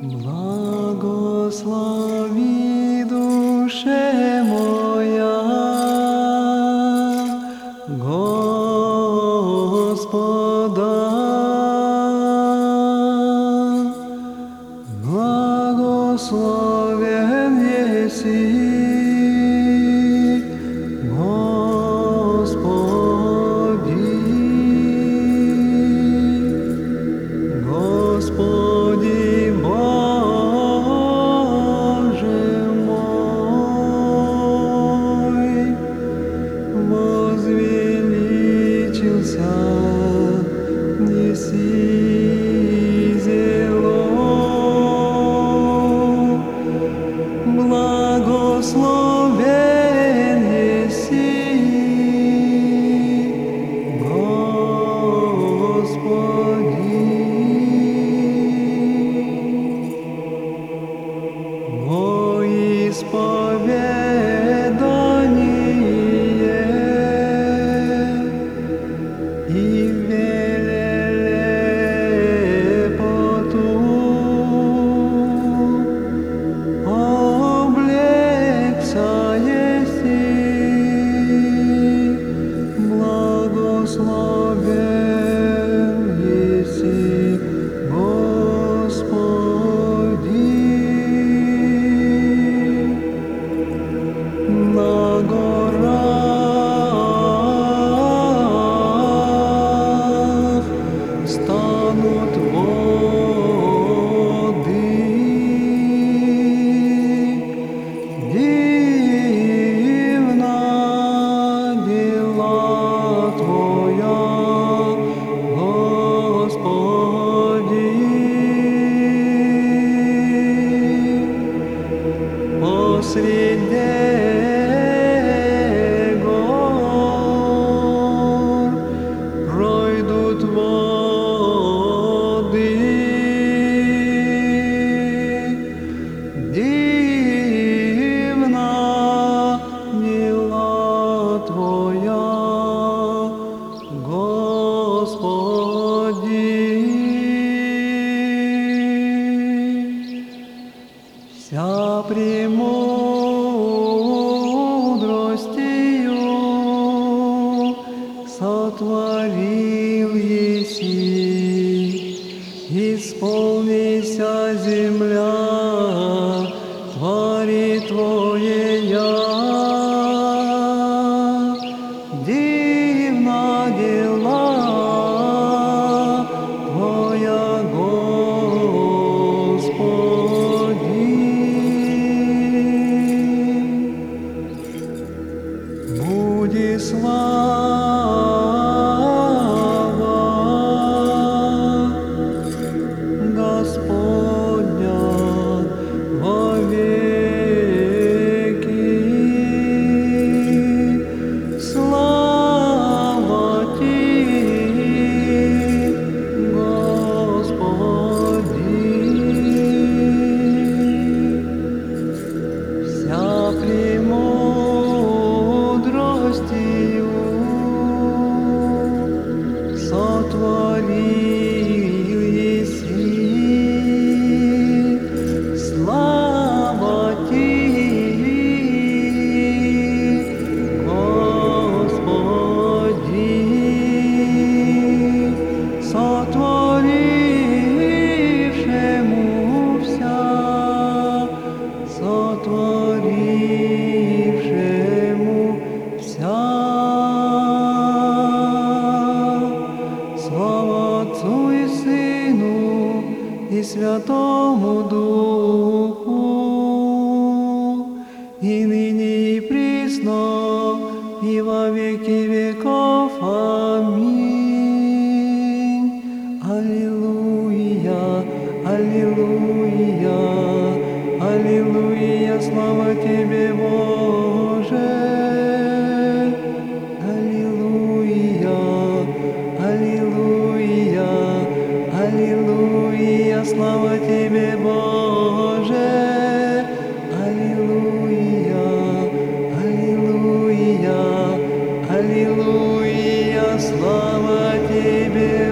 Благослови, душе моя, Господа. Благословен еси, Господи, Господи Боже мой, возвеличился неси зело. Благословен еси, Господи, во исповедание и велепоту благословен еси, Господи, на горах станут воды. Среди гор пройдут воды. Дивна мила Твоя, Господи. Вся премудростью сотворил еси, исполнися земля твори Твоея. Дивна дела Твоя, Господи. Буди слава Господня вовеки. Слава Ти, Господи. Вся премудростью сотворил еси. Слава Ти, Господи, сотворившему вся, сотворившему вся. Слава Отцу и Сыну и Святому Духу, и ныне и присно, и во веки веков. Аминь. Аллилуйя, аллилуйя, аллилуйя, слава Тебе, Боже. Аллилуйя, аллилуйя, аллилуйя, слава Тебе, Боже. Аллилуйя, аллилуйя, аллилуйя, слава Тебе,